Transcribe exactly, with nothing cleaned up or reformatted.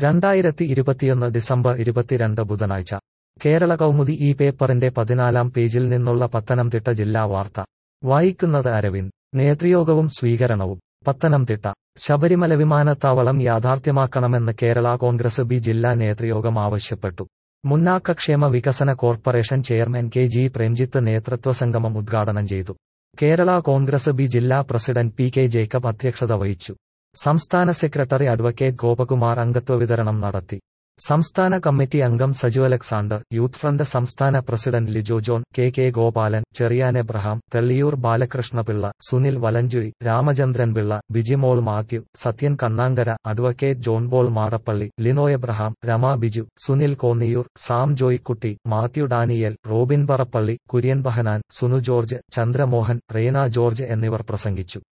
രണ്ടായിരത്തി ഇരുപത്തിയൊന്ന് ഡിസംബർ ഇരുപത്തിരണ്ട് ബുധനാഴ്ച കേരള കൗമുദി ഈ പേപ്പറിന്റെ പതിനാലാം പേജിൽ നിന്നുള്ള പത്തനംതിട്ട ജില്ലാ വാർത്ത വായിക്കുന്നത് അരവിന്ദ്. നേതൃയോഗവും സ്വീകരണവും. പത്തനംതിട്ട ശബരിമല വിമാനത്താവളം യാഥാർത്ഥ്യമാക്കണമെന്ന് കേരള കോൺഗ്രസ് ബി ജില്ലാ നേതൃയോഗം ആവശ്യപ്പെട്ടു. മുന്നാക്കക്ഷേമ വികസന corporation chairman K G Premjith നേതൃത്വ സംഗമം ഉദ്ഘാടനം ചെയ്തു. കേരള കോൺഗ്രസ് ബി ജില്ലാ പ്രസിഡന്റ് പി കെ ജേക്കബ് അധ്യക്ഷത വഹിച്ചു. സംസ്ഥാന സെക്രട്ടറി അഡ്വക്കേറ്റ് ഗോപകുമാർ അംഗത്വ വിതരണം നടത്തി. സംസ്ഥാന കമ്മിറ്റി അംഗം സജു അലക്സാണ്ടർ, യൂത്ത് ഫ്രണ്ട് സംസ്ഥാന president Lijo John, K K Gopalan, Cherian Abraham, Thelliyoor Balakrishnapillai, Sunil Valanchuzhy, Ramachandran Pillai, Bijimol Mathew, Sathyan Kannankara, advocate John Paul Madappally, Lino Abraham, Rema Biju, Sunil Konniyoor, Sam Joykutty, Mathew Daniel, Robin Parappally, Kurian Behanan, Sunu George, Chandramohan, Rena George എന്നിവർ പ്രസംഗിച്ചു.